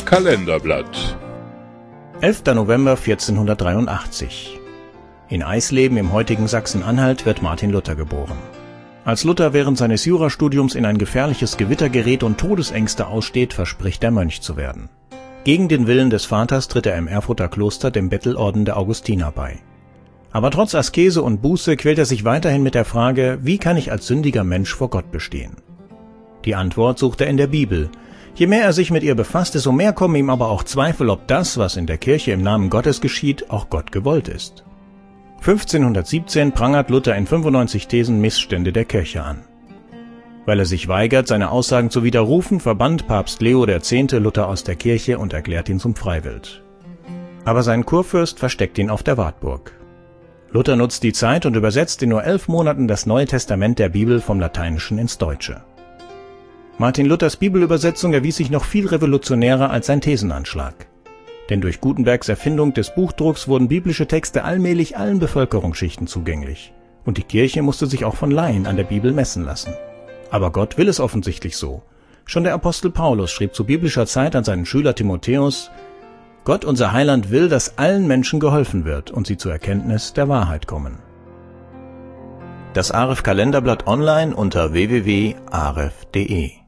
Kalenderblatt. 11. November 1483. In Eisleben im heutigen Sachsen-Anhalt wird Martin Luther geboren. Als Luther während seines Jurastudiums in ein gefährliches Gewitter gerät und Todesängste aussteht, verspricht er, Mönch zu werden. Gegen den Willen des Vaters tritt er im Erfurter Kloster dem Bettelorden der Augustiner bei. Aber trotz Askese und Buße quält er sich weiterhin mit der Frage, wie kann ich als sündiger Mensch vor Gott bestehen? Die Antwort sucht er in der Bibel. Je mehr er sich mit ihr befasst, desto mehr kommen ihm aber auch Zweifel, ob das, was in der Kirche im Namen Gottes geschieht, auch Gott gewollt ist. 1517 prangert Luther in 95 Thesen Missstände der Kirche an. Weil er sich weigert, seine Aussagen zu widerrufen, verbannt Papst Leo X. Luther aus der Kirche und erklärt ihn zum Freiwild. Aber sein Kurfürst versteckt ihn auf der Wartburg. Luther nutzt die Zeit und übersetzt in nur 11 Monaten das Neue Testament der Bibel vom Lateinischen ins Deutsche. Martin Luthers Bibelübersetzung erwies sich noch viel revolutionärer als sein Thesenanschlag. Denn durch Gutenbergs Erfindung des Buchdrucks wurden biblische Texte allmählich allen Bevölkerungsschichten zugänglich. Und die Kirche musste sich auch von Laien an der Bibel messen lassen. Aber Gott will es offensichtlich so. Schon der Apostel Paulus schrieb zu biblischer Zeit an seinen Schüler Timotheus: Gott, unser Heiland, will, dass allen Menschen geholfen wird und sie zur Erkenntnis der Wahrheit kommen. Das AREF Kalenderblatt online unter www.aref.de